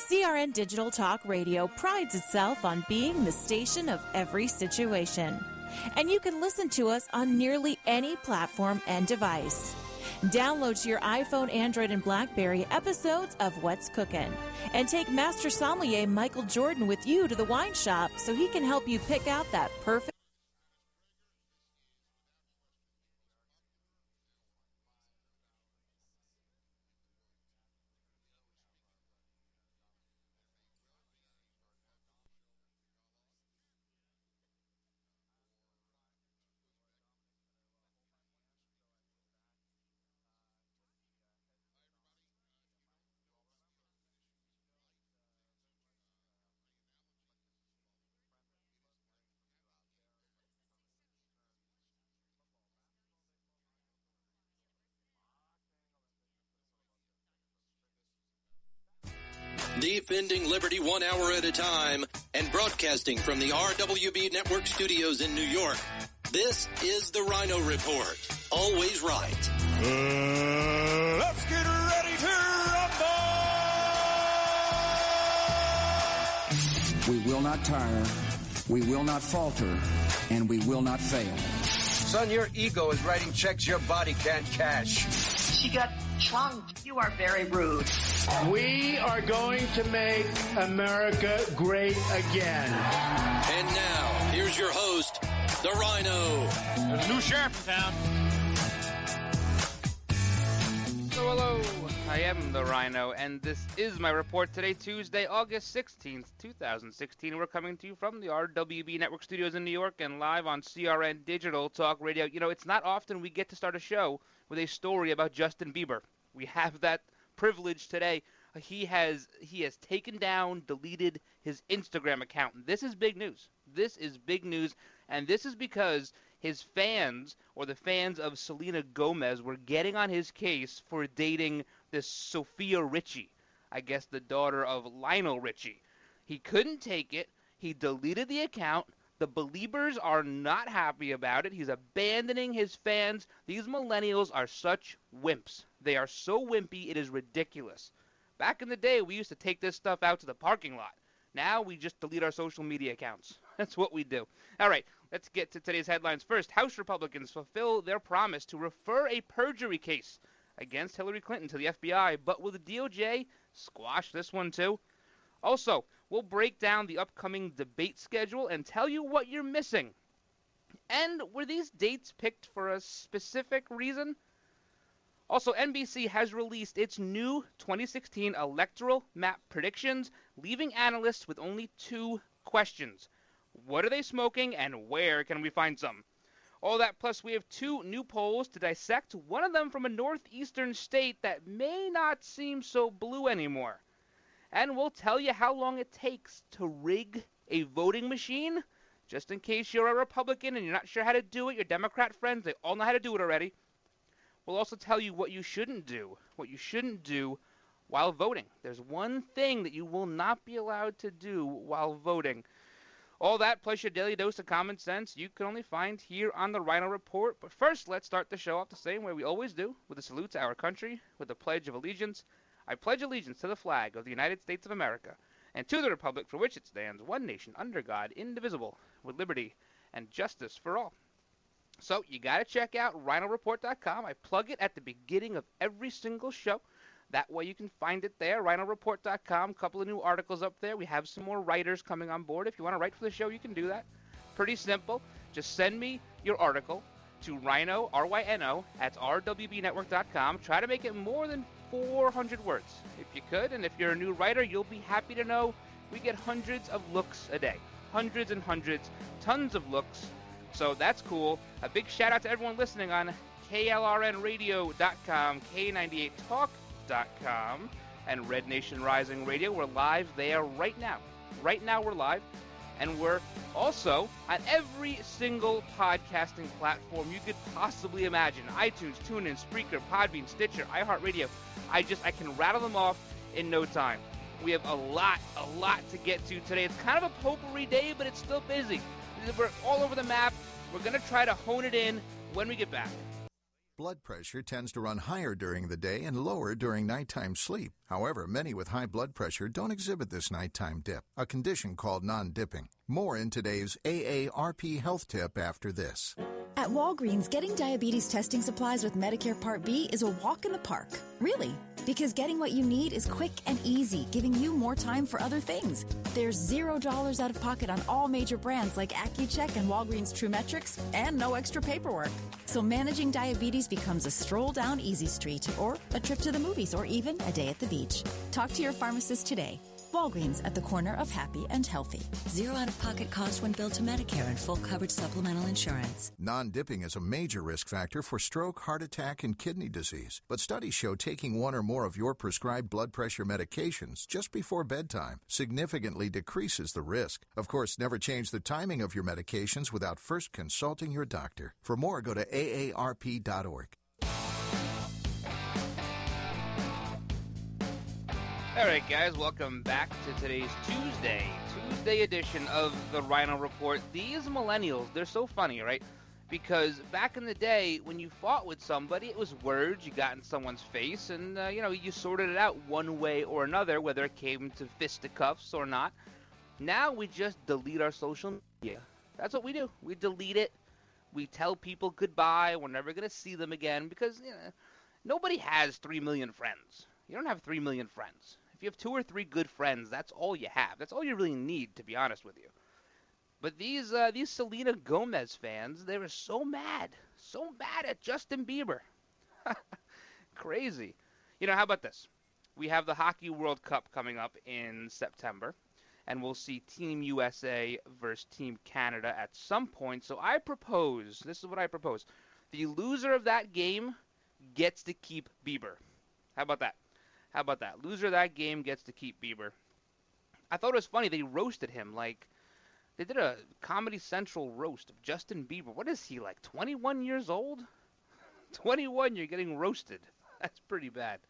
CRN Digital Talk Radio prides itself on being the station of every situation. And you can listen to us on nearly any platform and device. Download to your iPhone, Android, and BlackBerry episodes of What's Cookin'. And take Master Sommelier Michael Jordan with you to the wine shop so he can help you pick out that perfect. Defending liberty 1 hour at a time and broadcasting from the RWB Network studios in New York. This is the Rhino Report. Always right. Let's get ready to rumble! We will not tire, we will not falter, and we will not fail. Son, your ego is writing checks your body can't cash. She got chunked. You are very rude. We are going to make America great again. And now, here's your host, the Rhino. There's a new sheriff in town. So hello, I am the Rhino, and this is my report today, Tuesday, August 16th, 2016. We're coming to you from the RWB Network studios in New York and live on CRN Digital Talk Radio. You know, it's not often we get to start a show with a story about Justin Bieber. We have that privilege today. He has taken down, deleted his Instagram account. This is big news. This is big news, and this is because his fans, or the fans of Selena Gomez, were getting on his case for dating this Sophia Richie, I guess the daughter of Lionel Richie. He couldn't take it. He deleted the account. The Beliebers are not happy about it. He's abandoning his fans. These millennials are such wimps. They are so wimpy, it is ridiculous. Back in the day, we used to take this stuff out to the parking lot. Now we just delete our social media accounts. That's what we do. All right, let's get to today's headlines. First, House Republicans fulfill their promise to refer a perjury case against Hillary Clinton to the FBI, but will the DOJ squash this one too? Also, we'll break down the upcoming debate schedule and tell you what you're missing. And were these dates picked for a specific reason? Also, NBC has released its new 2016 electoral map predictions, leaving analysts with only 2 questions. What are they smoking, and where can we find some? All that, plus we have 2 new polls to dissect, one of them from a northeastern state that may not seem so blue anymore. And we'll tell you how long it takes to rig a voting machine. Just in case you're a Republican and you're not sure how to do it, your Democrat friends, they all know how to do it already. We'll also tell you what you shouldn't do while voting. There's one thing that you will not be allowed to do while voting. All that, plus your daily dose of common sense, you can only find here on the Rhino Report. But first, let's start the show off the same way we always do, with a salute to our country, with a pledge of allegiance. I pledge allegiance to the flag of the United States of America, and to the republic for which it stands, one nation, under God, indivisible, with liberty and justice for all. So, you got to check out RhinoReport.com. I plug it at the beginning of every single show. That way you can find it there, RhinoReport.com. A couple of new articles up there. We have some more writers coming on board. If you want to write for the show, you can do that. Pretty simple. Just send me your article to Rhino, R-Y-N-O, at rwbnetwork.com. Try to make it more than 400 words, if you could. And if you're a new writer, you'll be happy to know we get hundreds of looks a day. Hundreds and hundreds. Tons of looks. So that's cool. A big shout out to everyone listening on KLRNradio.com, K98talk.com, and Red Nation Rising Radio. We're live there right now. Right now we're live. And we're also on every single podcasting platform you could possibly imagine. iTunes, TuneIn, Spreaker, Podbean, Stitcher, iHeartRadio. I can rattle them off in no time. We have a lot to get to today. It's kind of a potpourri day, but it's still busy. We're all over the map. We're going to try to hone it in when we get back. blood pressure tends to run higher during the day and lower during nighttime sleep. However, many with high blood pressure don't exhibit this nighttime dip, a condition called non-dipping. More in today's AARP health tip after this. At Walgreens, getting diabetes testing supplies with Medicare Part B is a walk in the park. Really, because getting what you need is quick and easy, giving you more time for other things. There's $0 out of pocket on all major brands like Accu-Check and Walgreens TrueMetrics, and no extra paperwork. So managing diabetes becomes a stroll down Easy Street, or a trip to the movies, or even a day at the beach. Talk to your pharmacist today. Walgreens, at the corner of happy and healthy. Zero out-of-pocket cost when billed to Medicare and full coverage supplemental insurance. Non-dipping is a major risk factor for stroke, heart attack, and kidney disease. But studies show taking one or more of your prescribed blood pressure medications just before bedtime significantly decreases the risk. Of course, never change the timing of your medications without first consulting your doctor. For more, go to aarp.org. All right, guys, welcome back to today's Tuesday edition of the Rhino Report. These millennials, they're so funny, right? Because back in the day, when you fought with somebody, it was words, you got in someone's face, and, you sorted it out one way or another, whether it came to fisticuffs or not. Now we just delete our social media. That's what we do. We delete it. We tell people goodbye. We're never going to see them again because, nobody has 3 million friends. You don't have 3 million friends. If you have 2 or 3 good friends, that's all you have. That's all you really need, to be honest with you. But these Selena Gomez fans, they were so mad at Justin Bieber. Crazy. How about this? We have the Hockey World Cup coming up in September, and we'll see Team USA versus Team Canada at some point. So this is what I propose. The loser of that game gets to keep Bieber. How about that? Loser of that game gets to keep Bieber. I thought it was funny. They roasted him. They did a Comedy Central roast of Justin Bieber. What is he, 21 years old? 21, you're getting roasted. That's pretty bad.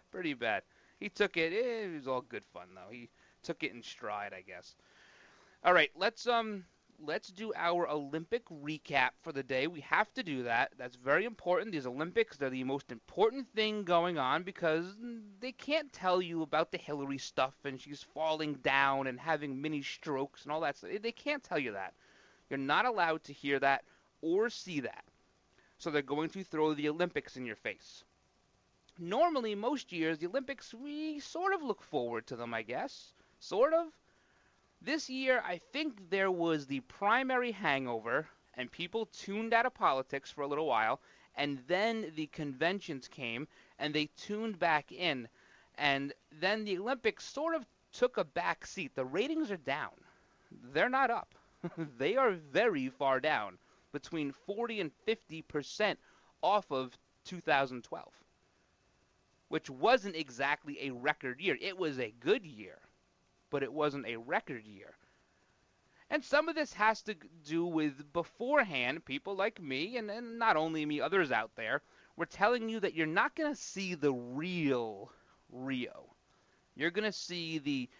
He took it. It was all good fun, though. He took it in stride, I guess. All right, let's do our Olympic recap for the day. We have to do that. That's very important. These Olympics, they're the most important thing going on because they can't tell you about the Hillary stuff and she's falling down and having mini strokes and all that stuff. They can't tell you that. You're not allowed to hear that or see that. So they're going to throw the Olympics in your face. Normally, most years, the Olympics, we sort of look forward to them, I guess. Sort of. This year, I think there was the primary hangover, and people tuned out of politics for a little while, and then the conventions came, and they tuned back in, and then the Olympics sort of took a back seat. The ratings are down. They're not up. They are very far down, between 40 and 50% off of 2012, which wasn't exactly a record year. It was a good year, but it wasn't a record year. And some of this has to do with beforehand, people like me, and not only me, others out there, were telling you that you're not going to see the real Rio. You're going to see the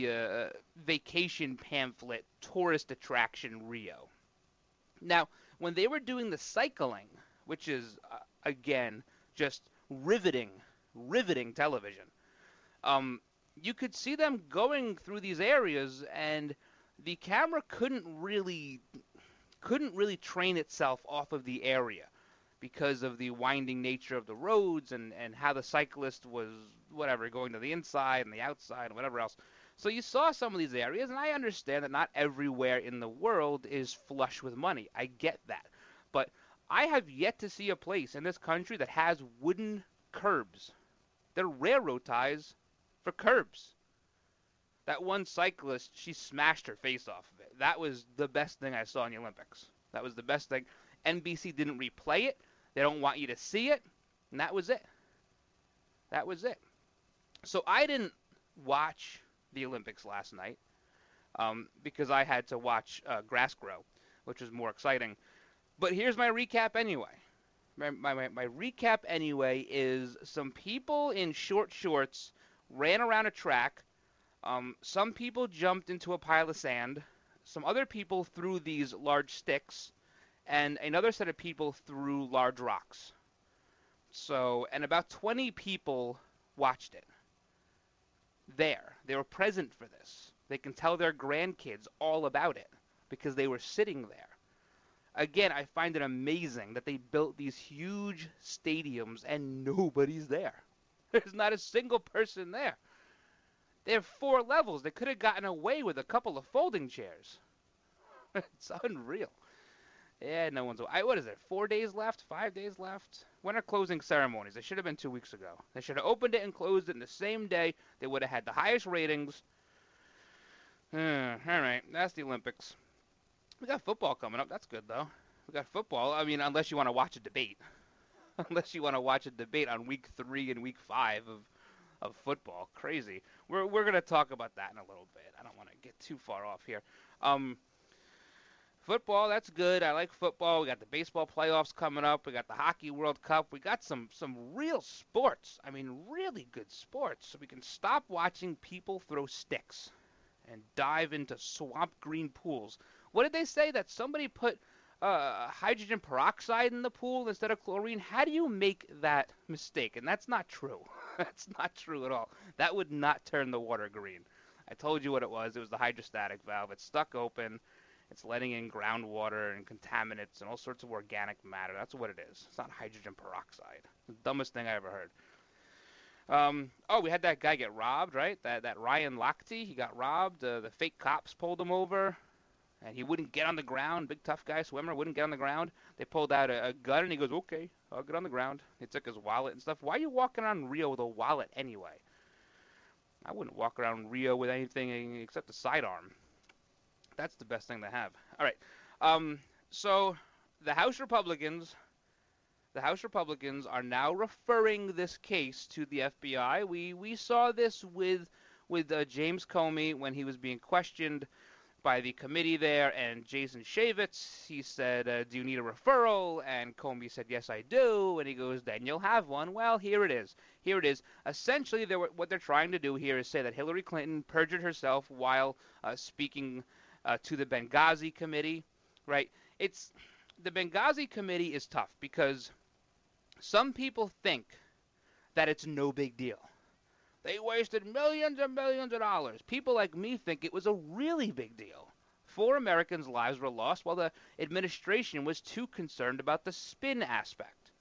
vacation pamphlet tourist attraction Rio. Now, when they were doing the cycling, which is, again, just riveting television, you could see them going through these areas, and the camera couldn't really train itself off of the area because of the winding nature of the roads and how the cyclist was, going to the inside and the outside and whatever else. So you saw some of these areas, and I understand that not everywhere in the world is flush with money. I get that. But I have yet to see a place in this country that has wooden curbs. They're railroad ties for curbs. That one cyclist, she smashed her face off of it. That was the best thing I saw in the Olympics. That was the best thing. NBC didn't replay it. They don't want you to see it. And that was it. So I didn't watch the Olympics last night because I had to watch grass grow, which was more exciting. But here's my recap anyway. My recap anyway is some people in short shorts ran around a track. Some people jumped into a pile of sand. Some other people threw these large sticks. And another set of people threw large rocks. And about 20 people watched it. They were present for this. They can tell their grandkids all about it because they were sitting there. Again, I find it amazing that they built these huge stadiums and nobody's there. There's not a single person there. They have 4 levels. They could have gotten away with a couple of folding chairs. It's unreal. Yeah, no one's... What is it, 4 days left? 5 days left? When are closing ceremonies? They should have been 2 weeks ago. They should have opened it and closed it in the same day. They would have had the highest ratings. All right, that's the Olympics. We got football coming up. That's good, though. We got football. I mean, unless you want to watch a debate. Unless you want to watch a debate on week 3 and week 5 of football. Crazy. We're going to talk about that in a little bit. I don't want to get too far off here. Football, that's good. I like football. We got the baseball playoffs coming up. We got the Hockey World Cup. We got some real sports. I mean, really good sports. So we can stop watching people throw sticks and dive into swamp green pools. What did they say? That somebody put hydrogen peroxide in the pool instead of chlorine? How do you make that mistake? And that's not true. That's not true at all. That would not turn the water green. I told you what it was. It was the hydrostatic valve. It's stuck open. It's letting in groundwater and contaminants and all sorts of organic matter. That's what it is. It's not hydrogen peroxide. The dumbest thing I ever heard. We had that guy get robbed, right? That Ryan Lochte, he got robbed. The fake cops pulled him over, and he wouldn't get on the ground. Big tough guy, swimmer, wouldn't get on the ground. They pulled out a gun, and he goes, okay, I'll get on the ground. They took his wallet and stuff. Why are you walking around Rio with a wallet anyway? I wouldn't walk around Rio with anything except a sidearm. That's the best thing to have. All right. So the House Republicans are now referring this case to the FBI. We saw this with James Comey when he was being questioned by the committee there, and Jason Chaffetz, he said, do you need a referral? And Comey said, yes, I do. And he goes, then you'll have one. Well, here it is. Here it is. Essentially, what they're trying to do here is say that Hillary Clinton perjured herself while speaking to the Benghazi committee, right? The Benghazi committee is tough because some people think that it's no big deal. They wasted millions and millions of dollars. People like me think it was a really big deal. 4 Americans' lives were lost while the administration was too concerned about the spin aspect.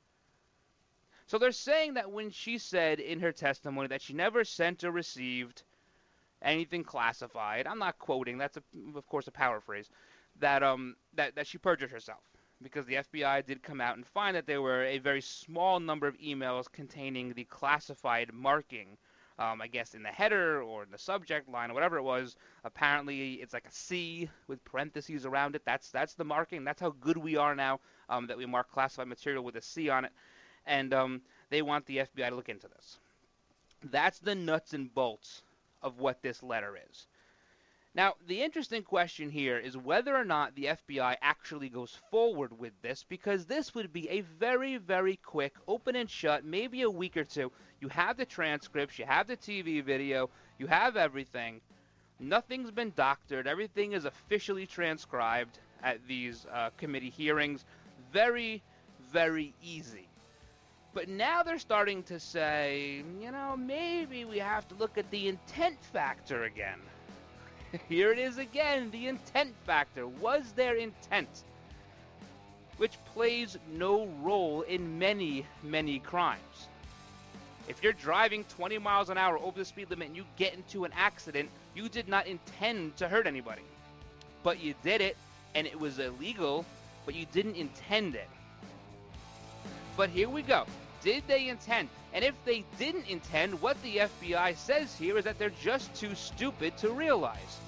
So they're saying that when she said in her testimony that she never sent or received anything classified, I'm not quoting, that's of course a paraphrase, that she perjured herself. Because the FBI did come out and find that there were a very small number of emails containing the classified marking, I guess in the header or in the subject line or whatever it was. Apparently it's like a C with parentheses around it. That's the marking. That's how good we are now, that we mark classified material with a C on it. And they want the FBI to look into this. That's the nuts and bolts of what this letter is. Now, the interesting question here is whether or not the FBI actually goes forward with this, because this would be a very, very quick, open and shut, maybe a week or two. You have the transcripts, you have the TV video, you have everything. Nothing's been doctored. Everything is officially transcribed at these committee hearings. Very, very easy. But now they're starting to say, maybe we have to look at the intent factor again. Here it is again, the intent factor. Was there intent? Which plays no role in many, many crimes. If you're driving 20 miles an hour over the speed limit and you get into an accident, you did not intend to hurt anybody. But you did it, and it was illegal, but you didn't intend it. But here we go. Did they intend? And if they didn't intend, what the FBI says here is that they're just too stupid to realize.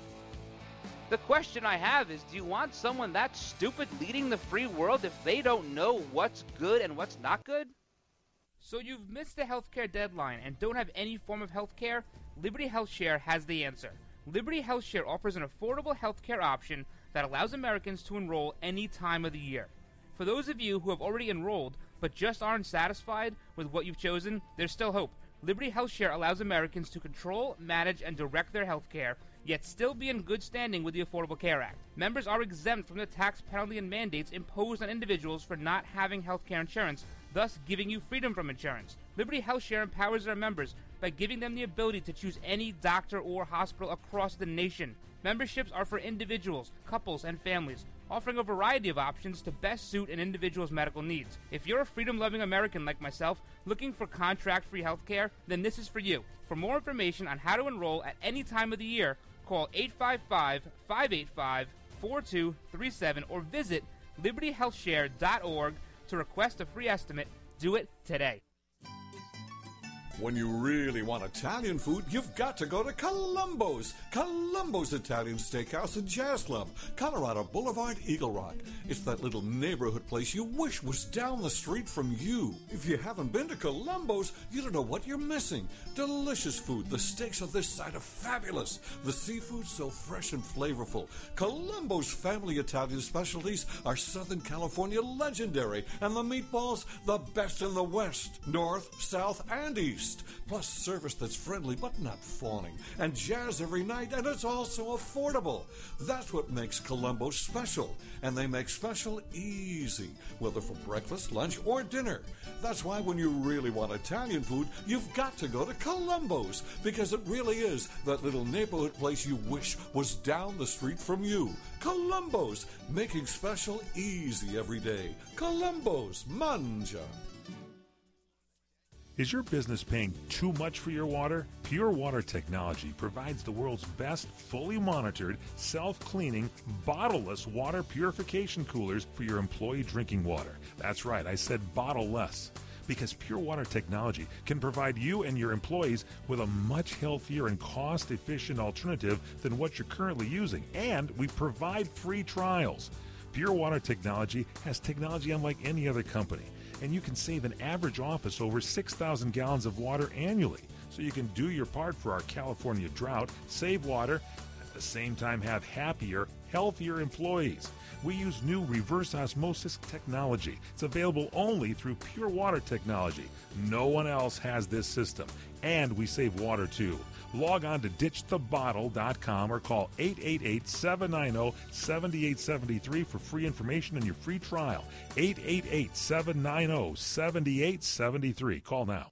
The question I have is, do you want someone that stupid leading the free world if they don't know what's good and what's not good? So you've missed the healthcare deadline and don't have any form of healthcare? Liberty HealthShare has the answer. Liberty HealthShare offers an affordable healthcare option that allows Americans to enroll any time of the year. For those of you who have already enrolled but just aren't satisfied with what you've chosen, there's still hope. Liberty HealthShare allows Americans to control, manage, and direct their health care, yet still be in good standing with the Affordable Care Act. Members are exempt from the tax penalty and mandates imposed on individuals for not having health care insurance, thus giving you freedom from insurance. Liberty HealthShare empowers their members by giving them the ability to choose any doctor or hospital across the nation. Memberships are for individuals, couples, and families, offering a variety of options to best suit an individual's medical needs. If you're a freedom-loving American like myself, looking for contract-free health care, then this is for you. For more information on how to enroll at any time of the year, call 855-585-4237 or visit libertyhealthshare.org to request a free estimate. Do it today. When you really want Italian food, you've got to go to Columbo's. Columbo's Italian Steakhouse in Jazz Club, Colorado Boulevard, Eagle Rock. It's that little neighborhood place you wish was down the street from you. If you haven't been to Columbo's, you don't know what you're missing. Delicious food. The steaks on this side are fabulous. The seafood so fresh and flavorful. Columbo's family Italian specialties are Southern California legendary, and the meatballs, the best in the West, North, South, and East. Plus service that's friendly but not fawning, and jazz every night, and it's also affordable. That's what makes Columbo special, and they make special easy, whether for breakfast, lunch, or dinner. That's why when you really want Italian food, you've got to go to Columbo's, because it really is that little neighborhood place you wish was down the street from you. Columbo's, making special easy every day. Columbo's, mangia. Is your business paying too much for your water? Pure Water Technology provides the world's best fully monitored, self-cleaning, bottle-less water purification coolers for your employee drinking water. That's right, I said bottle-less. Because Pure Water Technology can provide you and your employees with a much healthier and cost-efficient alternative than what you're currently using. And we provide free trials. Pure Water Technology has technology unlike any other company. And you can save an average office over 6,000 gallons of water annually. So you can do your part for our California drought, save water, at the same time have happier, healthier employees. We use new reverse osmosis technology. It's available only through Pure Water Technology. No one else has this system. And we save water too. Log on to ditchthebottle.com or call 888-790-7873 for free information and your free trial. 888-790-7873. Call now.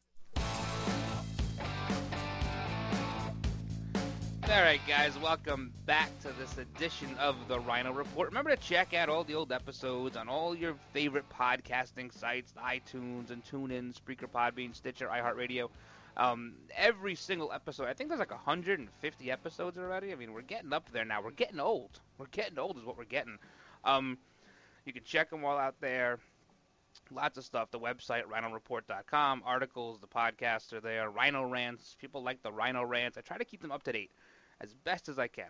All right, guys, welcome back to this edition of the Rhino Report. Remember to check out all the old episodes on all your favorite podcasting sites, iTunes and TuneIn, Spreaker, Podbean, Stitcher, iHeartRadio. Every single episode, I think there's like 150 episodes already. I mean, we're getting up there now. We're getting old. We're getting old is what we're getting. You can check them all out there. Lots of stuff. The website, rhinoreport.com. Articles, the podcasts are there. Rhino Rants. People like the Rhino Rants. I try to keep them up to date as best as I can.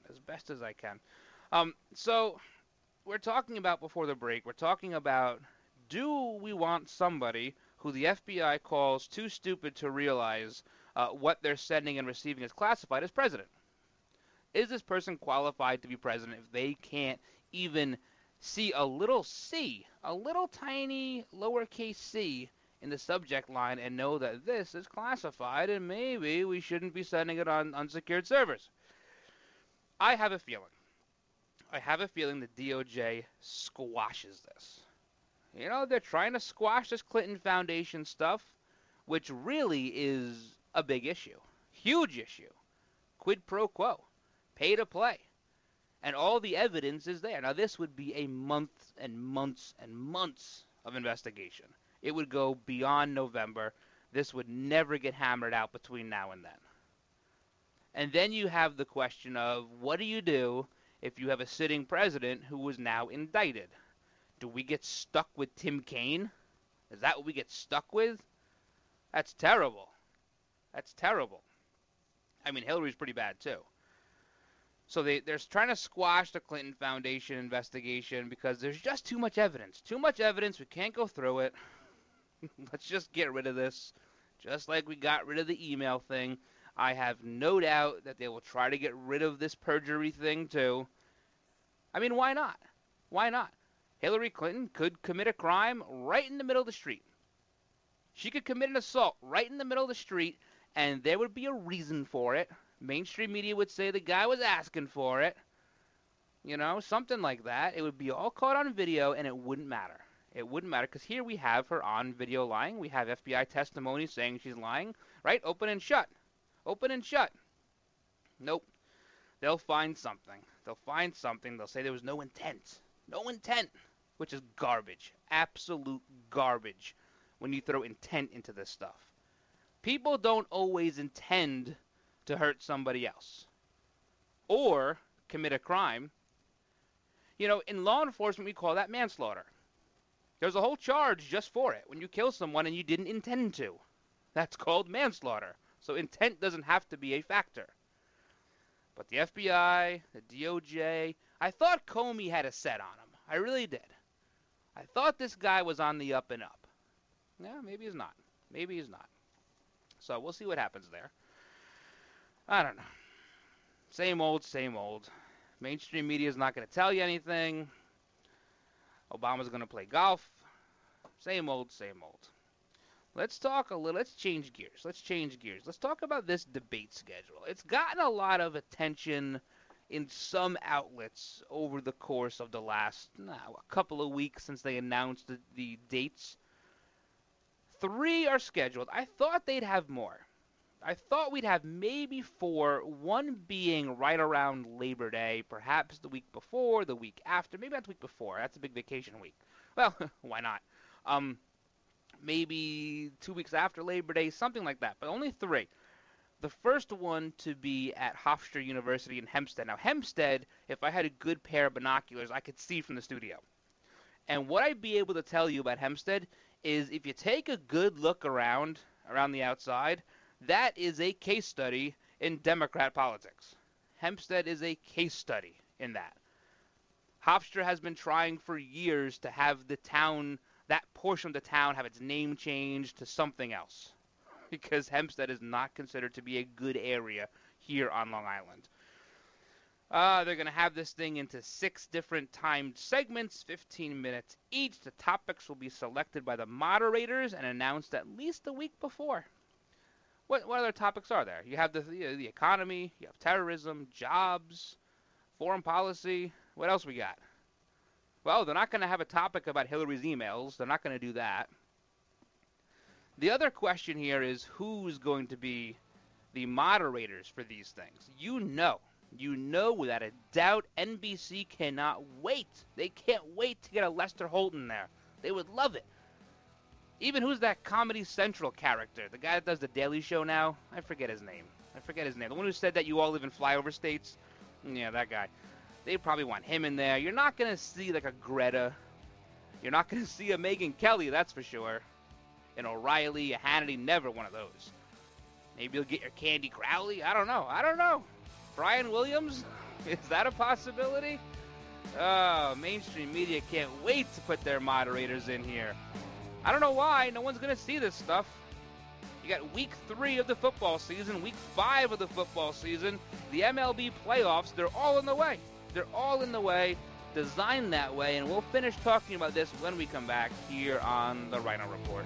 So we're talking about before the break, we're talking about, do we want somebody who the FBI calls too stupid to realize what they're sending and receiving as classified as president? Is this person qualified to be president if they can't even see a little c, a little tiny lowercase c in the subject line and know that this is classified and maybe we shouldn't be sending it on unsecured servers? I have a feeling the DOJ squashes this. You know, they're trying to squash this Clinton Foundation stuff, which really is a big issue. Huge issue. Quid pro quo. Pay to play. And all the evidence is there. Now, this would be a months and months and months of investigation. It would go beyond November. This would never get hammered out between now and then. And then you have the question of, what do you do if you have a sitting president who was now indicted? Do we get stuck with Tim Kaine? Is that what we get stuck with? That's terrible. That's terrible. I mean, Hillary's pretty bad, too. So they're trying to squash the Clinton Foundation investigation because there's just too much evidence. Too much evidence. We can't go through it. Let's just get rid of this. Just like we got rid of the email thing. I have no doubt that they will try to get rid of this perjury thing, too. I mean, why not? Why not? Hillary Clinton could commit a crime right in the middle of the street. She could commit an assault right in the middle of the street, and there would be a reason for it. Mainstream media would say the guy was asking for it. You know, something like that. It would be all caught on video, and it wouldn't matter. It wouldn't matter because here we have her on video lying. We have FBI testimony saying she's lying, right? Open and shut. Open and shut. Nope. They'll find something. They'll find something. They'll say there was no intent. No intent, which is garbage. Absolute garbage when you throw intent into this stuff. People don't always intend to hurt somebody else or commit a crime. You know, in law enforcement, we call that manslaughter. There's a whole charge just for it. When you kill someone and you didn't intend to, that's called manslaughter. So intent doesn't have to be a factor. But the FBI, the DOJ, I thought Comey had a set on him. I really did. I thought this guy was on the up and up. Yeah, maybe he's not. Maybe he's not. So we'll see what happens there. I don't know. Same old, same old. Mainstream media is not going to tell you anything. Obama's going to play golf. Same old, same old. Let's talk a little. Let's change gears. Let's talk about this debate schedule. It's gotten a lot of attention in some outlets over the course of the last a couple of weeks since they announced the dates. 3 are scheduled. I thought they'd have more. I thought we'd have maybe 4, one being right around Labor Day, perhaps the week before, the week after, maybe not the week before. That's a big vacation week. Well, why not? Maybe 2 weeks after Labor Day, something like that, but only 3. The first one to be at Hofstra University in Hempstead. Now, Hempstead, if I had a good pair of binoculars, I could see from the studio. And what I'd be able to tell you about Hempstead is if you take a good look around the outside, that is a case study in Democrat politics. Hempstead is a case study in that. Hofstra has been trying for years to have the town, that portion of the town, have its name changed to something else, because Hempstead is not considered to be a good area here on Long Island. They're going to have this thing into 6 different timed segments, 15 minutes each. The topics will be selected by the moderators and announced at least a week before. What other topics are there? You have the economy, you have terrorism, jobs, foreign policy. What else we got? Well, they're not going to have a topic about Hillary's emails. They're not going to do that. The other question here is who's going to be the moderators for these things. You know without a doubt NBC cannot wait. They can't wait to get a Lester Holt in there. They would love it. Even who's that Comedy Central character? The guy that does the Daily Show now? I forget his name. The one who said that you all live in flyover states? Yeah, that guy. They probably want him in there. You're not going to see like a Greta. You're not going to see a Megyn Kelly, that's for sure. An O'Reilly, a Hannity, never one of those. Maybe you'll get your Candy Crowley. I don't know. Brian Williams? Is that a possibility? Oh, mainstream media can't wait to put their moderators in here. I don't know why. No one's going to see this stuff. You got week 3 of the football season, week 5 of the football season, the MLB playoffs. They're all in the way. Designed that way, and we'll finish talking about this when we come back here on the Rhino Report.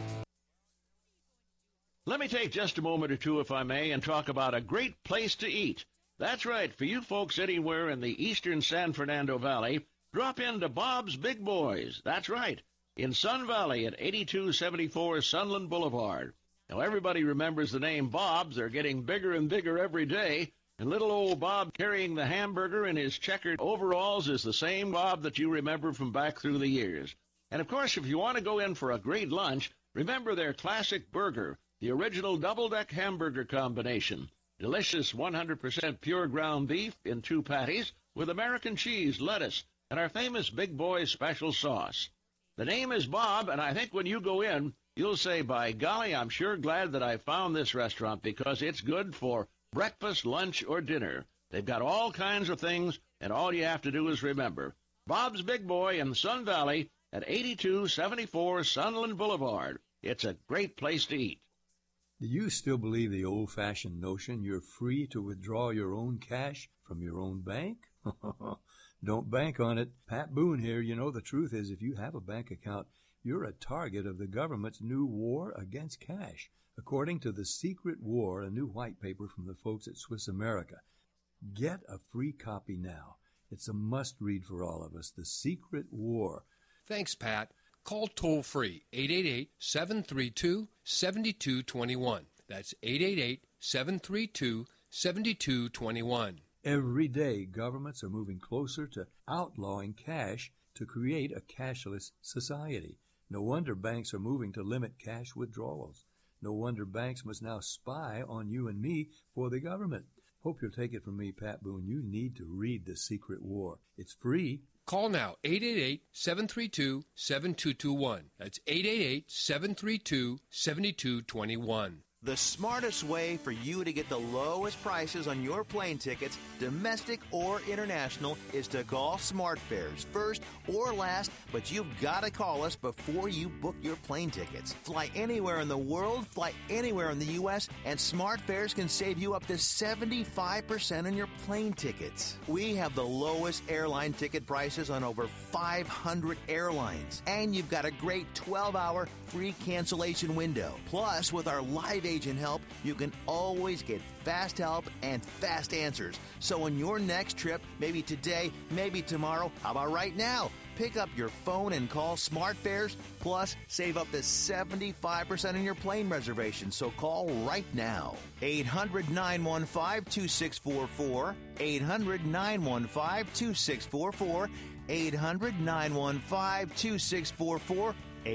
Let me take just a moment or two, if I may, and talk about a great place to eat. That's right, for you folks anywhere in the eastern San Fernando Valley, drop into Bob's Big Boys. That's right, in Sun Valley at 8274 Sunland Boulevard. Now, everybody remembers the name Bob's. They're getting bigger and bigger every day. And little old Bob carrying the hamburger in his checkered overalls is the same Bob that you remember from back through the years. And, of course, if you want to go in for a great lunch, remember their classic burger, the original double-deck hamburger combination. Delicious 100% pure ground beef in 2 patties with American cheese, lettuce, and our famous Big Boy special sauce. The name is Bob, and I think when you go in, you'll say, by golly, I'm sure glad that I found this restaurant because it's good for breakfast, lunch, or dinner. They've got all kinds of things, and all you have to do is remember. Bob's Big Boy in Sun Valley at 8274 Sunland Boulevard. It's a great place to eat. Do you still believe the old-fashioned notion you're free to withdraw your own cash from your own bank? Don't bank on it. Pat Boone here. You know, the truth is if you have a bank account, you're a target of the government's new war against cash. According to The Secret War, a new white paper from the folks at Swiss America. Get a free copy now. It's a must-read for all of us. The Secret War. Thanks, Pat. Call toll-free 888-732-7221. That's 888-732-7221. Every day, governments are moving closer to outlawing cash to create a cashless society. No wonder banks are moving to limit cash withdrawals. No wonder banks must now spy on you and me for the government. Hope you'll take it from me, Pat Boone. You need to read The Secret War. It's free. Call now, 888-732-7221. That's 888-732-7221. The smartest way for you to get the lowest prices on your plane tickets, domestic or international, is to call SmartFares. First or last, but you've got to call us before you book your plane tickets. Fly anywhere in the world, fly anywhere in the U.S., and SmartFares can save you up to 75% on your plane tickets. We have the lowest airline ticket prices on over 500 airlines, and you've got a great 12-hour free cancellation window. Plus, with our live agent help, you can always get fast help and fast answers. So on your next trip, maybe today, maybe tomorrow, how about right now? Pick up your phone and call SmartFares, plus save up to 75% on your plane reservation. So call right now. 800-915-2644. 800-915-2644. 800-915-2644.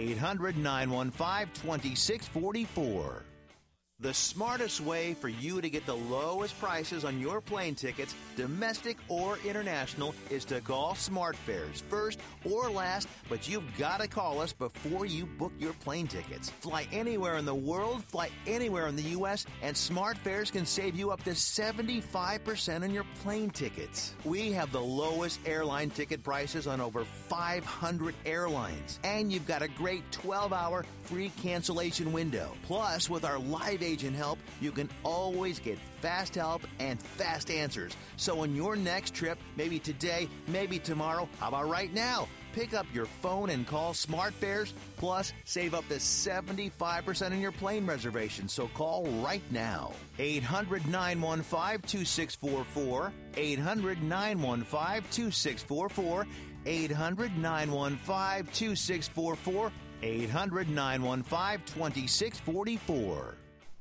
800-915-2644. The smartest way for you to get the lowest prices on your plane tickets, domestic or international, is to call SmartFares. First or last, but you've got to call us before you book your plane tickets. Fly anywhere in the world, fly anywhere in the U.S., and SmartFares can save you up to 75% on your plane tickets. We have the lowest airline ticket prices on over 500 airlines, and you've got a great 12-hour free cancellation window. Plus, with our live agent help, you can always get fast help and fast answers. So on your next trip, maybe today, maybe tomorrow, how about right now? Pick up your phone and call SmartFares, plus save up to 75% on your plane reservation. So call right now. 800-915-2644. 800-915-2644. 800-915-2644. 800-915-2644.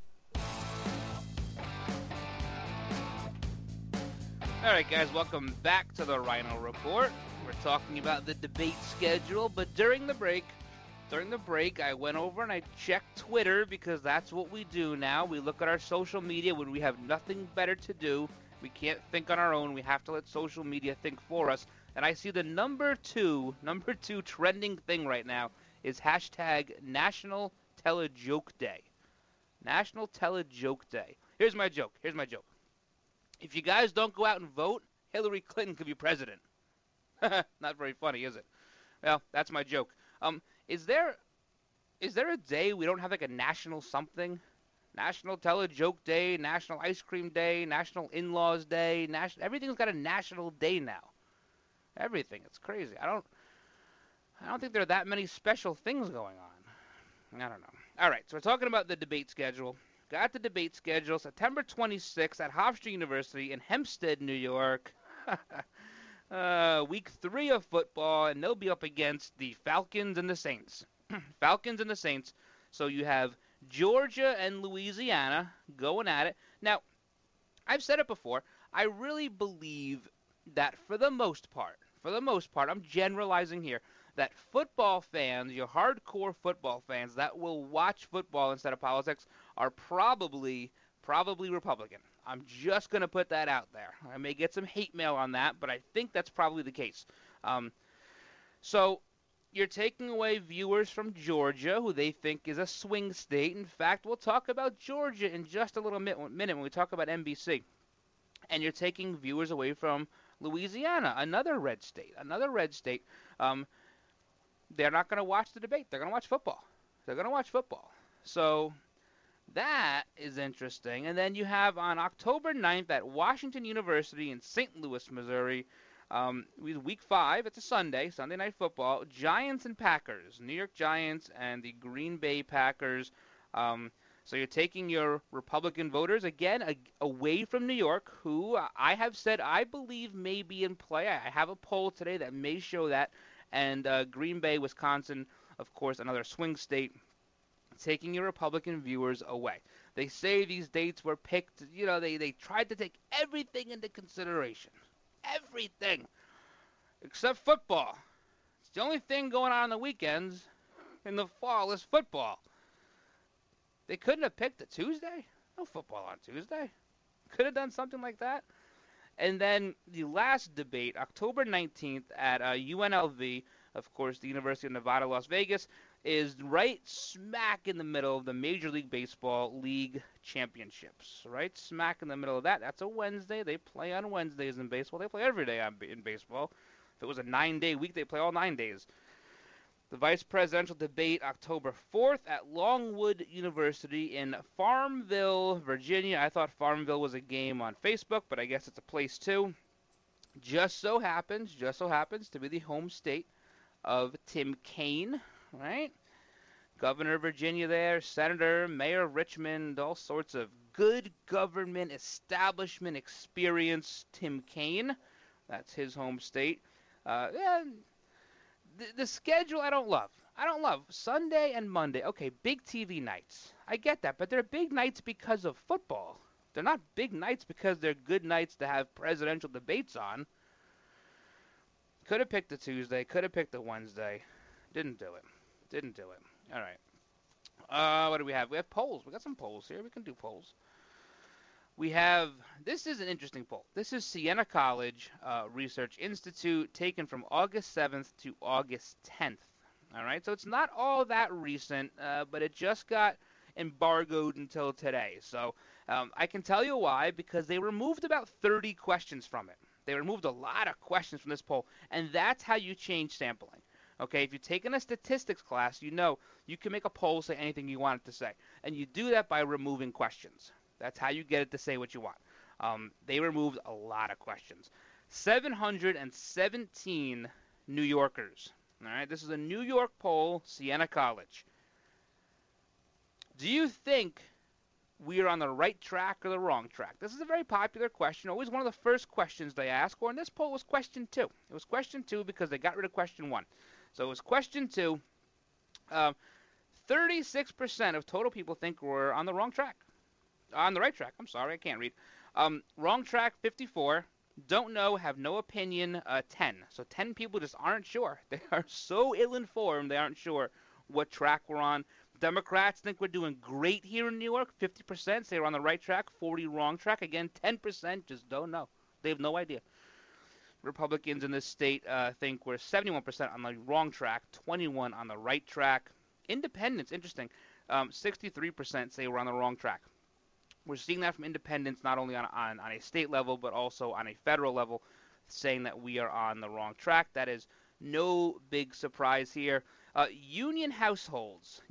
All right, guys, welcome back to the Rhino Report. We're talking about the debate schedule, but during the break, I went over and I checked Twitter, because that's what we do now. We look at our social media when we have nothing better to do. We can't think on our own. We have to let social media think for us. And I see the number two trending thing right now is hashtag National Tell-A-Joke Day. National Tell-A-Joke Day. Here's my joke. If you guys don't go out and vote, Hillary Clinton could be president. Not very funny, is it? Well, that's my joke. Is there a day we don't have like a national something? National Tell-A-Joke Day, National Ice Cream Day, National In-Laws Day, everything's got a national day now. Everything. It's crazy. I don't think there are that many special things going on. I don't know. All right, so we're talking about the debate schedule. Got the debate schedule September 26th at Hofstra University in Hempstead, New York. Week 3 of football, and they'll be up against the Falcons and the Saints. Falcons and the Saints. So you have Georgia and Louisiana going at it. Now, I've said it before. I really believe that for the most part, I'm generalizing here, that football fans, your hardcore football fans that will watch football instead of politics, are probably Republican. I'm just going to put that out there. I may get some hate mail on that, but I think that's probably the case. So you're taking away viewers from Georgia, who they think is a swing state. In fact, we'll talk about Georgia in just a little minute when we talk about NBC. And you're taking viewers away from Louisiana, another red state. They're not going to watch the debate. They're going to watch football. So that is interesting. And then you have on October 9th at Washington University in St. Louis, Missouri, week 5. It's a Sunday night football. Giants and Packers, New York Giants and the Green Bay Packers. So you're taking your Republican voters, again, away from New York, who I have said I believe may be in play. I have a poll today that may show that. And Green Bay, Wisconsin, of course, another swing state, taking your Republican viewers away. They say these dates were picked, they tried to take everything into consideration. Everything. Except football. It's the only thing going on the weekends in the fall is football. They couldn't have picked a Tuesday? No football on Tuesday. Could have done something like that. And then the last debate, October 19th at UNLV, of course, the University of Nevada, Las Vegas, is right smack in the middle of the Major League Baseball League Championships. Right smack in the middle of that. That's a Wednesday. They play on Wednesdays in baseball. They play every day in baseball. If it was a 9-day week, they play all 9 days. The vice presidential debate, October 4th at Longwood University in Farmville, Virginia. I thought Farmville was a game on Facebook, but I guess it's a place too. Just so happens to be the home state of Tim Kaine, right? Governor of Virginia there, senator, mayor of Richmond, all sorts of good government establishment experience. Tim Kaine, that's his home state. The schedule I don't love. Sunday and Monday. Okay, big TV nights. I get that, but they're big nights because of football. They're not big nights because they're good nights to have presidential debates on. Could have picked a Tuesday. Could have picked a Wednesday. Didn't do it. All right. What do we have? We have polls. We got some polls here. We can do polls. This is an interesting poll. This is Siena College Research Institute, taken from August 7th to August 10th. All right, so it's not all that recent, but it just got embargoed until today. So I can tell you why, because they removed about 30 questions from it. They removed a lot of questions from this poll, and that's how you change sampling. Okay, if you've taken a statistics class, you know you can make a poll say anything you want it to say, and you do that by removing questions. That's how you get it to say what you want. They removed a lot of questions. 717 New Yorkers. All right, this is a New York poll, Siena College. Do you think we are on the right track or the wrong track? This is a very popular question, always one of the first questions they ask, or in this poll was question 2. It was question 2 because they got rid of question 1. So it was question 2. 36% of total people think we're on the wrong track. On the right track. I'm sorry, I can't read. Wrong track, 54. Don't know, have no opinion, 10. So 10 people just aren't sure. They are so ill-informed, they aren't sure what track we're on. Democrats think we're doing great here in New York. 50% say we're on the right track, 40 wrong track. Again, 10% just don't know. They have no idea. Republicans in this state think we're 71% on the wrong track, 21 on the right track. Independents, interesting. 63% say we're on the wrong track. We're seeing that from independents not only on a state level but also on a federal level, saying that we are on the wrong track. That is no big surprise here. Union households,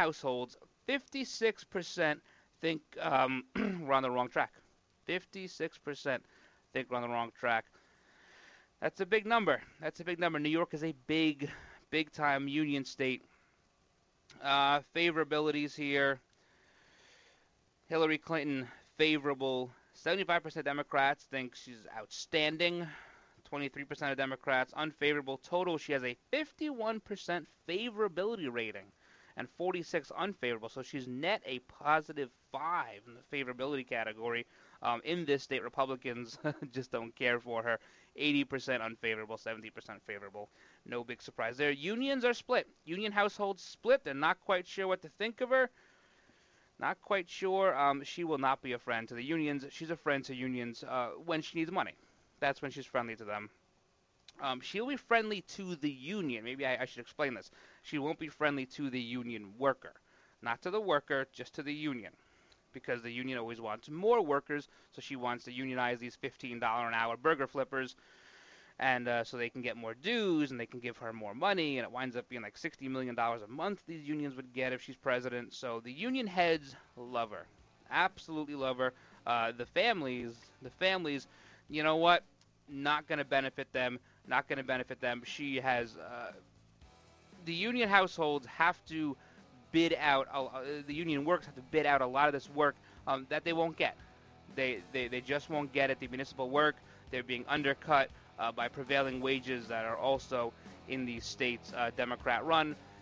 56% think we're on the wrong track. 56% think we're on the wrong track. That's a big number. New York is a big-time union state. Favorabilities here. Hillary Clinton, favorable. 75% Democrats think she's outstanding. 23% of Democrats, unfavorable. Total, she has a 51% favorability rating and 46 unfavorable. So she's net a positive 5 in the favorability category. In this state, Republicans just don't care for her. 80% unfavorable, 70% favorable. No big surprise there. Unions are split. Union households split. They're not quite sure what to think of her. Not quite sure. She will not be a friend to the unions. She's a friend to unions when she needs money. That's when she's friendly to them. She'll be friendly to the union. Maybe I should explain this. She won't be friendly to the union worker. Not to the worker, just to the union. Because the union always wants more workers, so she wants to unionize these $15 an hour burger flippers, and so they can get more dues, and they can give her more money, and it winds up being like $60 million a month these unions would get if she's president. So the union heads love her. Absolutely love her. The families, you know what? Not going to benefit them. She has, the union households have to bid out, the union workers have to bid out a lot of this work that they won't get. They just won't get it. The municipal work, they're being undercut by prevailing wages that are also in these states Democrat run.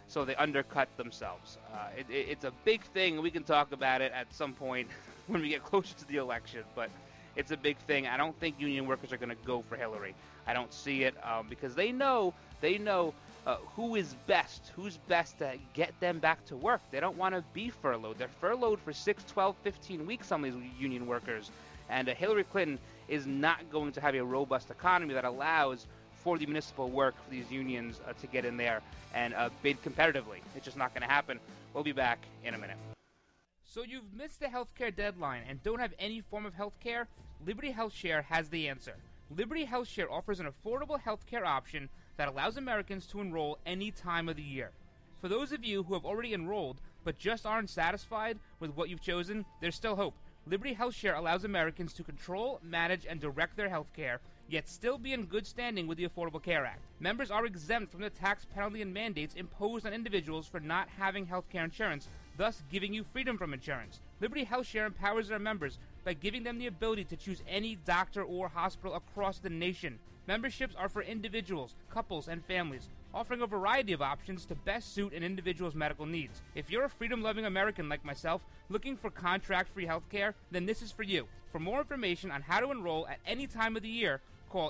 so they undercut themselves. It's a big thing. We can talk about it at some point when we get closer to the election, but it's a big thing. I don't think union workers are going to go for Hillary. I don't see it because they know who's best to get them back to work. They don't want to be furloughed. They're furloughed for 6, 12, 15 weeks, some of these union workers. And Hillary Clinton is not going to have a robust economy that allows for the municipal work for these unions to get in there and bid competitively. It's just not going to happen. We'll be back in a minute. So you've missed the healthcare deadline and don't have any form of healthcare? Liberty HealthShare has the answer. Liberty HealthShare offers an affordable healthcare option that allows Americans to enroll any time of the year. For those of you who have already enrolled but just aren't satisfied with what you've chosen, there's still hope. Liberty HealthShare allows Americans to control, manage, and direct their health care, yet still be in good standing with the Affordable Care Act. Members are exempt from the tax penalty and mandates imposed on individuals for not having health care insurance, thus giving you freedom from insurance. Liberty HealthShare empowers their members by giving them the ability to choose any doctor or hospital across the nation. Memberships are for individuals, couples, and families, offering a variety of options to best suit an individual's medical needs. If you're a freedom-loving American like myself, looking for contract-free health care, then this is for you. For more information on how to enroll at any time of the year, call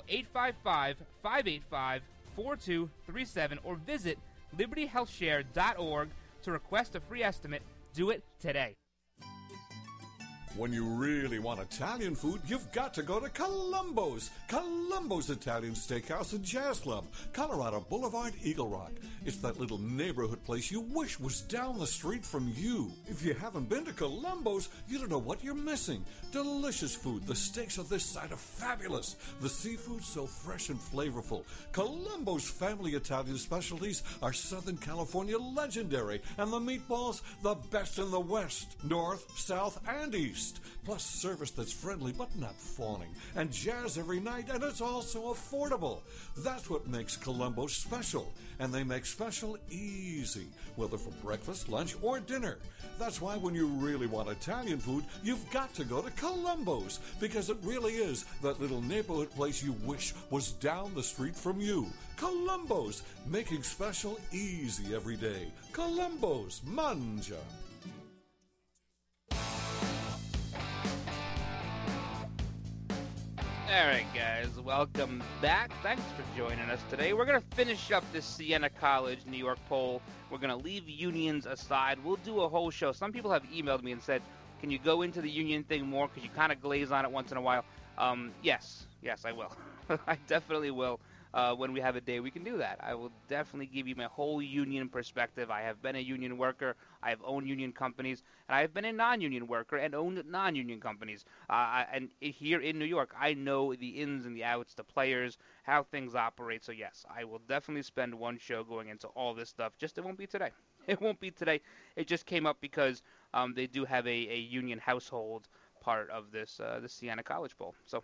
855-585-4237 or visit libertyhealthshare.org to request a free estimate. Do it today. When you really want Italian food, you've got to go to Columbo's. Columbo's Italian Steakhouse and Jazz Club, Colorado Boulevard, Eagle Rock. It's that little neighborhood place you wish was down the street from you. If you haven't been to Columbo's, you don't know what you're missing. Delicious food. The steaks on this side are fabulous. The seafood so fresh and flavorful. Columbo's family Italian specialties are Southern California legendary, and the meatballs, the best in the West, North, South, and East. Plus service that's friendly but not fawning, and jazz every night, and it's also affordable. That's what makes Columbo's special, and they make special easy, whether for breakfast, lunch, or dinner. That's why when you really want Italian food, you've got to go to Columbo's, because it really is that little neighborhood place you wish was down the street from you. Columbo's, making special easy every day. Columbo's, mangia. Alright guys, welcome back. Thanks for joining us today. We're going to finish up this Siena College, New York poll. We're going to leave unions aside. We'll do a whole show. Some people have emailed me and said, can you go into the union thing more because you kind of glaze on it once in a while? Yes, I will. I definitely will. When we have a day we can do that. I will definitely give you my whole union perspective. I have been a union worker. I have owned union companies. And I have been a non-union worker and owned non-union companies. And here in New York, I know the ins and the outs, the players, how things operate. So yes, I will definitely spend one show going into all this stuff. Just it won't be today. It won't be today. It just came up because they do have a union household part of this the Siena College poll. So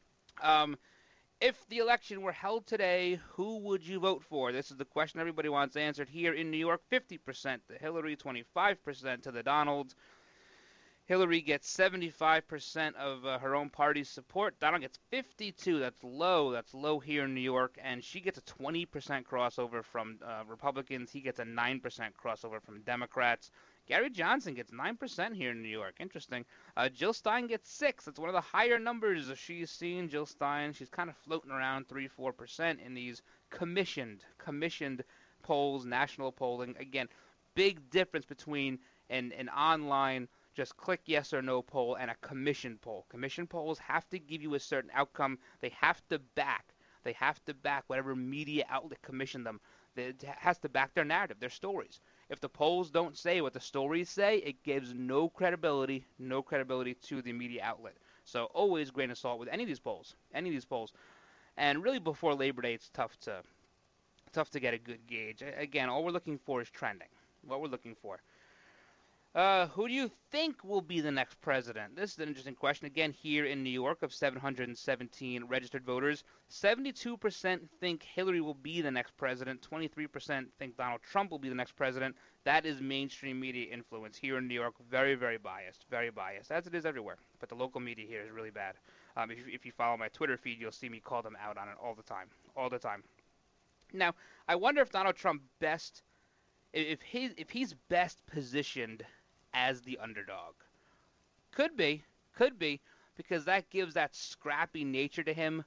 if the election were held today, who would you vote for? This is the question everybody wants answered here in New York. 50% to Hillary, 25% to the Donald. Hillary gets 75% of her own party's support. Donald gets 52. That's low. That's low here in New York. And she gets a 20% crossover from Republicans. He gets a 9% crossover from Democrats. Gary Johnson gets 9% here in New York. Interesting. Jill Stein gets 6. That's one of the higher numbers she's seen. Jill Stein, she's kind of floating around 3-4% in these commissioned polls, national polling. Again, big difference between an online just click yes or no poll and a commission poll. Commission polls have to give you a certain outcome. They have to back whatever media outlet commissioned them. It has to back their narrative, their stories. If the polls don't say what the stories say, it gives no credibility to the media outlet. So always grain of salt with any of these polls. And really before Labor Day, it's tough to get a good gauge. Again, all we're looking for is trending. What we're looking for. Who do you think will be the next president? This is an interesting question. Again, here in New York, of 717 registered voters, 72% think Hillary will be the next president. 23% think Donald Trump will be the next president. That is mainstream media influence here in New York. Very, very biased, as it is everywhere. But the local media here is really bad. If you follow my Twitter feed, you'll see me call them out on it all the time. Now, I wonder if Donald Trump best if he's best positioned as the underdog. Could be, because that gives that scrappy nature to him.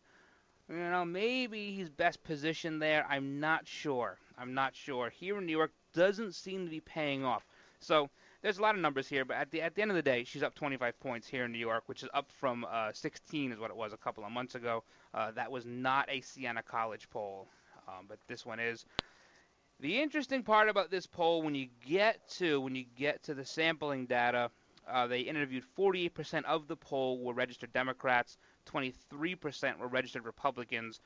Maybe he's best positioned there. I'm not sure. Here in New York doesn't seem to be paying off. So there's a lot of numbers here, but at the end of the day, she's up 25 points here in New York, which is up from 16 is what it was a couple of months ago. That was not a Siena College poll, but this one is. The interesting part about this poll, when you get to the sampling data, they interviewed 48% of the poll were registered Democrats, 23% were registered Republicans,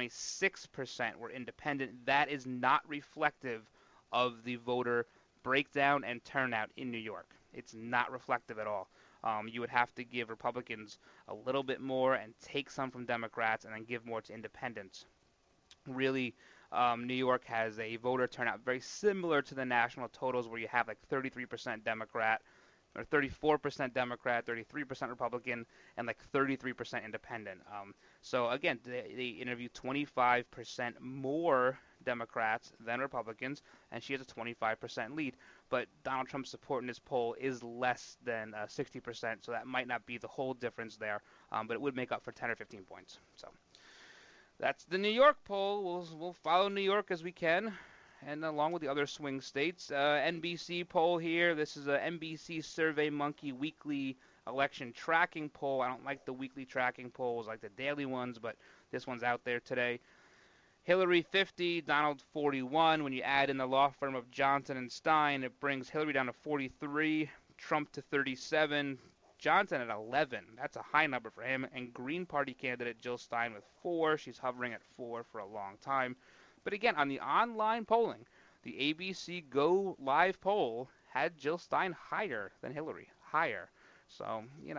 26% were independent. That is not reflective of the voter breakdown and turnout in New York. It's not reflective at all. You would have to give Republicans a little bit more and take some from Democrats and then give more to independents. Really, New York has a voter turnout very similar to the national totals, where you have like 33% Democrat, or 34% Democrat, 33% Republican, and like 33% independent. So again, they interviewed 25% more Democrats than Republicans, and she has a 25% lead. But Donald Trump's support in this poll is less than 60%, so that might not be the whole difference there, but it would make up for 10 or 15 points. So that's the New York poll. We'll follow New York as we can, and along with the other swing states. NBC poll here. This is a NBC SurveyMonkey weekly election tracking poll. I don't like the weekly tracking polls, like the daily ones, but this one's out there today. Hillary 50, Donald 41. When you add in the law firm of Johnson and Stein, it brings Hillary down to 43, Trump to 37, Johnson at 11. That's a high number for him. And Green Party candidate Jill Stein with 4. She's hovering at 4 for a long time. But again, on the online polling, the ABC Go Live poll had Jill Stein higher than Hillary. Higher. So,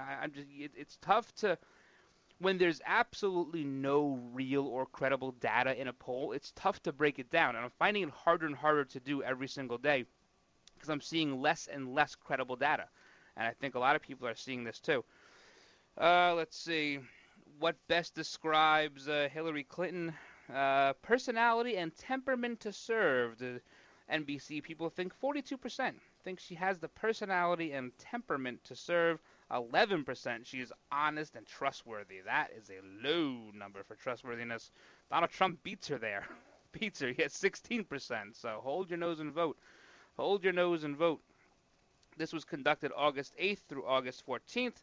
it's tough to, when there's absolutely no real or credible data in a poll, it's tough to break it down. And I'm finding it harder and harder to do every single day because I'm seeing less and less credible data. And I think a lot of people are seeing this too. Let's see. What best describes Hillary Clinton? Personality and temperament to serve. The NBC people think 42% think she has the personality and temperament to serve. 11% she is honest and trustworthy. That is a low number for trustworthiness. Donald Trump beats her there. He has 16%. So hold your nose and vote. Hold your nose and vote. This was conducted August 8th through August 14th.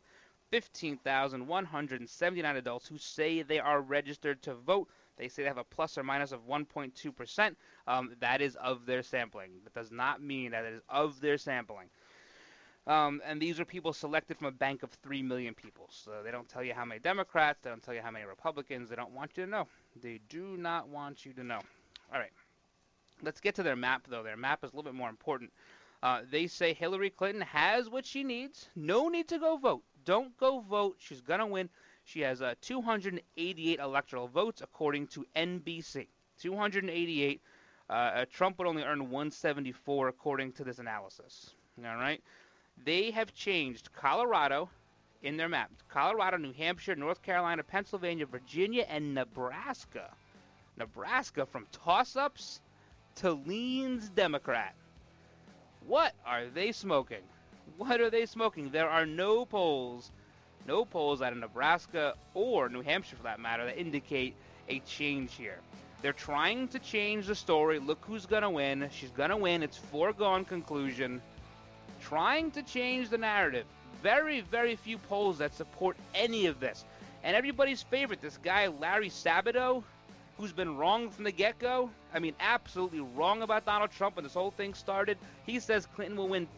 15,179 adults who say they are registered to vote. They say they have a plus or minus of 1.2%. That is of their sampling. That does not mean that it is of their sampling. And these are people selected from a bank of 3 million people. So they don't tell you how many Democrats. They don't tell you how many Republicans. They don't want you to know. They do not want you to know. All right. Let's get to their map, though. Their map is a little bit more important. They say Hillary Clinton has what she needs. No need to go vote. Don't go vote. She's going to win. She has 288 electoral votes, according to NBC. 288. Trump would only earn 174, according to this analysis. All right? They have changed Colorado in their map. Colorado, New Hampshire, North Carolina, Pennsylvania, Virginia, and Nebraska. Nebraska from toss-ups to leans Democrat. What are they smoking? What are they smoking? There are no polls out of Nebraska or New Hampshire, for that matter, that indicate a change here. They're trying to change the story. Look who's going to win. She's going to win. It's foregone conclusion. Trying to change the narrative. Very, very few polls that support any of this. And everybody's favorite, this guy Larry Sabato, who's been wrong from the get-go. I mean, absolutely wrong about Donald Trump when this whole thing started. He says Clinton will win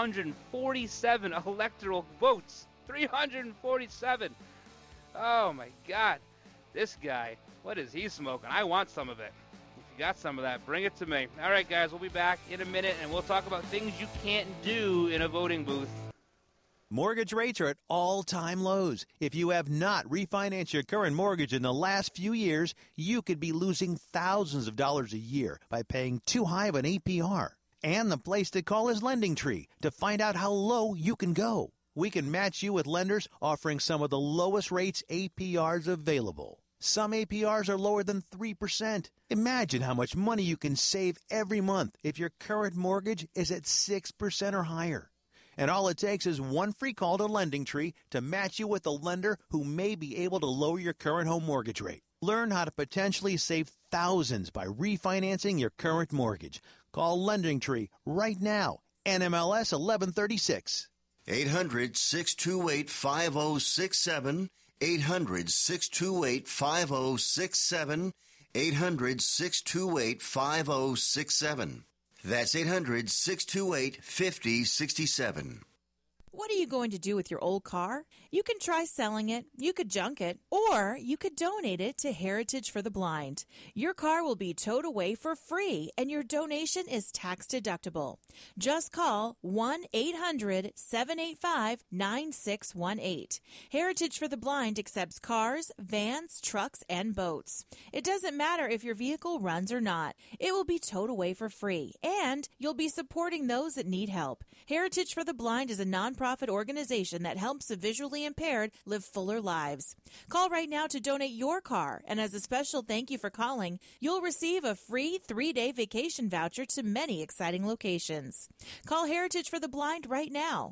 347 electoral votes. 347. Oh, my God. This guy, what is he smoking? I want some of it. If you got some of that, bring it to me. All right, guys, we'll be back in a minute, and we'll talk about things you can't do in a voting booth. Mortgage rates are at all-time lows. If you have not refinanced your current mortgage in the last few years, you could be losing thousands of dollars a year by paying too high of an APR. And the place to call is LendingTree to find out how low you can go. We can match you with lenders offering some of the lowest rates APRs available. Some APRs are lower than 3%. Imagine how much money you can save every month if your current mortgage is at 6% or higher. And all it takes is one free call to LendingTree to match you with a lender who may be able to lower your current home mortgage rate. Learn how to potentially save thousands by refinancing your current mortgage. Call LendingTree right now. NMLS 1136. 800-628-5067. 800-628-5067. 800-628-5067. That's 800-628-5067. What are you going to do with your old car? You can try selling it, you could junk it, or you could donate it to Heritage for the Blind. Your car will be towed away for free, and your donation is tax deductible. Just call 1-800-785-9618. Heritage for the Blind accepts cars, vans, trucks, and boats. It doesn't matter if your vehicle runs or not. It will be towed away for free, and you'll be supporting those that need help. Heritage for the Blind is a nonprofit organization that helps the visually impaired live fuller lives. Call right now to donate your car, and as a special thank you for calling, you'll receive a free 3-day vacation voucher to many exciting locations. Call Heritage for the Blind right now,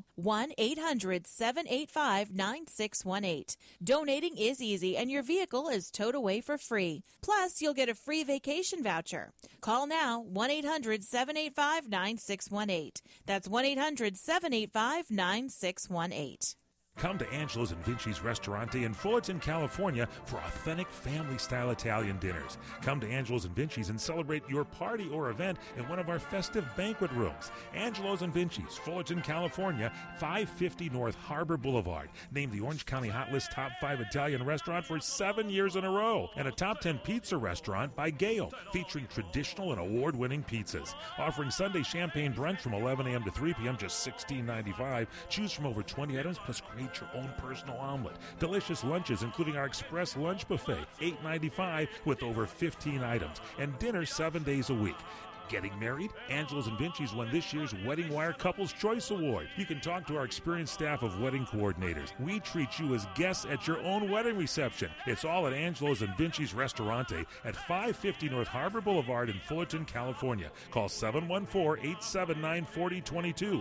1-800-785-9618. Donating is easy, and your vehicle is towed away for free. Plus, you'll get a free vacation voucher. Call now, 1-800-785-9618. That's 1-800-785-9618. Come to Angelo's and Vinci's Restaurante in Fullerton, California for authentic family-style Italian dinners. Come to Angelo's and Vinci's and celebrate your party or event in one of our festive banquet rooms. Angelo's and Vinci's, Fullerton, California, 550 North Harbor Boulevard. Named the Orange County Hot List Top 5 Italian restaurant for 7 years in a row. And a Top 10 pizza restaurant by Gale, featuring traditional and award-winning pizzas. Offering Sunday champagne brunch from 11 a.m. to 3 p.m., just $16.95. Choose from over 20 items, plus create your own personal omelet. Delicious lunches, including our express lunch buffet, $8.95 with over 15 items. And dinner 7 days a week. Getting married? Angelo's and Vinci's won this year's Wedding Wire Couples Choice Award. You can talk to our experienced staff of wedding coordinators. We treat you as guests at your own wedding reception. It's all at Angelo's and Vinci's Restaurante at 550 North Harbor Boulevard in Fullerton, California. Call 714-879-4022.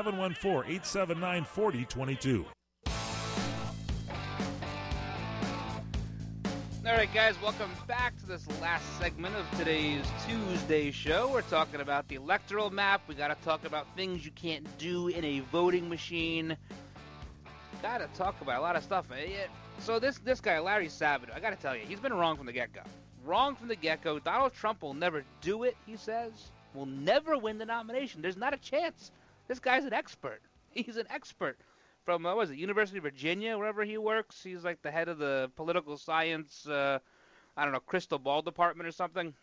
714-879-4022. All right, guys, welcome back to this last segment of today's Tuesday show. We're talking about the electoral map. We got to talk about things you can't do in a voting machine. Got to talk about a lot of stuff. So this guy, Larry Sabato, I got to tell you, he's been wrong from the get-go. Wrong from the get-go. Donald Trump will never do it, he says. Will never win the nomination. There's not a chance. This guy's an expert. He's an expert. From, University of Virginia, wherever he works. He's like the head of the political science, crystal ball department or something.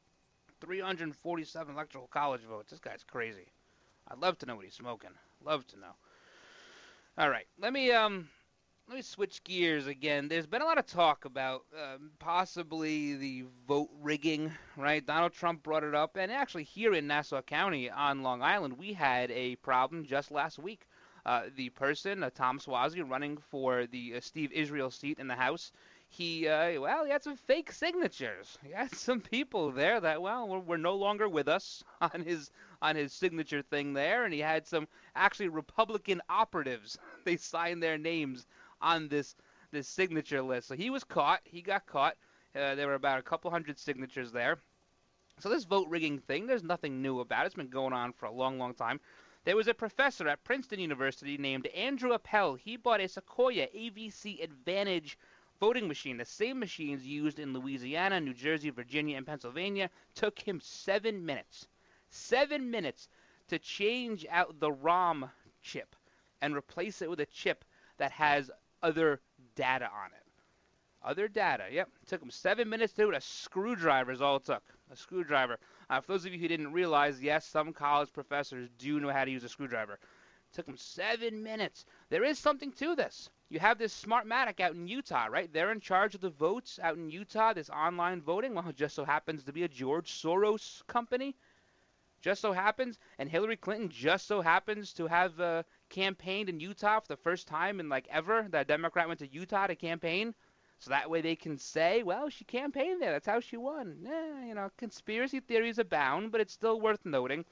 347 electoral college votes. This guy's crazy. I'd love to know what he's smoking. Love to know. All right, let me switch gears again. There's been a lot of talk about possibly the vote rigging, right? Donald Trump brought it up, and actually here in Nassau County on Long Island, we had a problem just last week. The person, Tom Suozzi, running for the Steve Israel seat in the House, he had some fake signatures. He had some people there that, were no longer with us on his signature thing there, and he had some actually Republican operatives. They signed their names on this signature list. So he was caught. He got caught. There were about a couple hundred signatures there. So this vote rigging thing, there's nothing new about it. It's been going on for a long, long time. There was a professor at Princeton University named Andrew Appel. He bought a Sequoia AVC Advantage voting machine, the same machines used in Louisiana, New Jersey, Virginia, and Pennsylvania. Took him 7 minutes. 7 minutes to change out the ROM chip and replace it with a chip that has other data on it. Other data, yep. It took him 7 minutes to do it. A screwdriver is all it took. A screwdriver. For those of you who didn't realize, yes, some college professors do know how to use a screwdriver. It took them 7 minutes. There is something to this. You have this Smartmatic out in Utah, right? They're in charge of the votes out in Utah, this online voting. Well, it just so happens to be a George Soros company. Just so happens. And Hillary Clinton just so happens to have campaigned in Utah for the first time in ever. That Democrat went to Utah to campaign. So that way they can say, well, she campaigned there. That's how she won. Conspiracy theories abound, but it's still worth noting.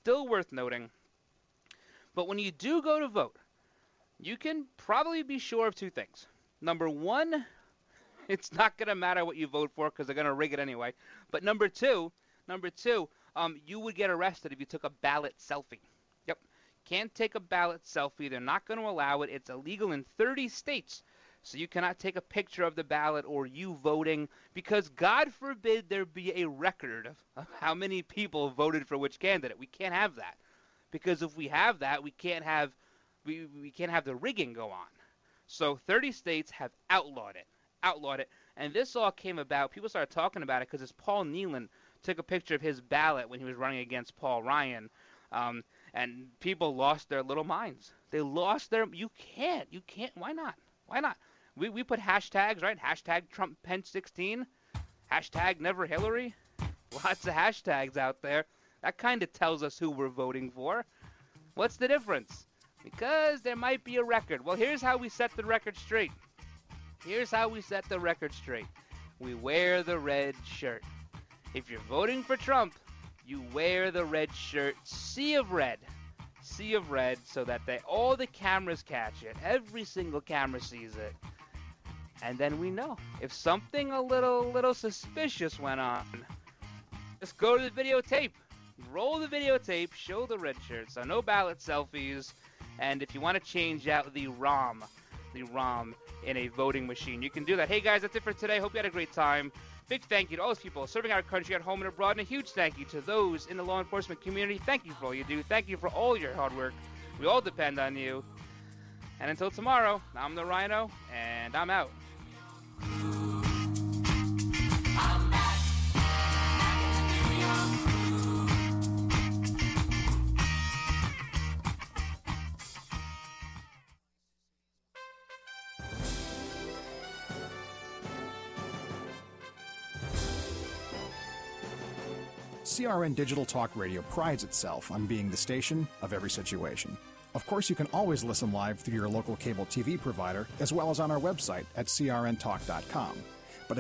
But when you do go to vote, you can probably be sure of two things. Number one, it's not going to matter what you vote for because they're going to rig it anyway. But number two, you would get arrested if you took a ballot selfie. Yep. Can't take a ballot selfie. They're not going to allow it. It's illegal in 30 states. So you cannot take a picture of the ballot or you voting because God forbid there be a record of how many people voted for which candidate. We can't have that. Because if we have that, we can't have the rigging go on. So 30 states have outlawed it. And this all came about, people started talking about it because Paul Nehlen took a picture of his ballot when he was running against Paul Ryan. And people lost their little minds. They lost their, you can't, why not? We put hashtags, right? Hashtag Trump Pence 16, hashtag Never Hillary. Lots of hashtags out there. That kind of tells us who we're voting for. What's the difference? Because there might be a record. Well, here's how we set the record straight. We wear the red shirt. If you're voting for Trump, you wear the red shirt. Sea of red, so that all the cameras catch it. Every single camera sees it. And then we know. If something a little suspicious went on, just go to the videotape. Roll the videotape, show the red shirt. So no ballot selfies. And if you want to change out the ROM in a voting machine, you can do that. Hey guys, that's it for today. Hope you had a great time. Big thank you to all those people serving our country at home and abroad, and a huge thank you to those in the law enforcement community. Thank you for all you do. Thank you for all your hard work. We all depend on you. And until tomorrow, I'm the Rhino, and I'm out. CRN Digital Talk Radio prides itself on being the station of every situation. Of course, you can always listen live through your local cable TV provider, as well as on our website at crntalk.com.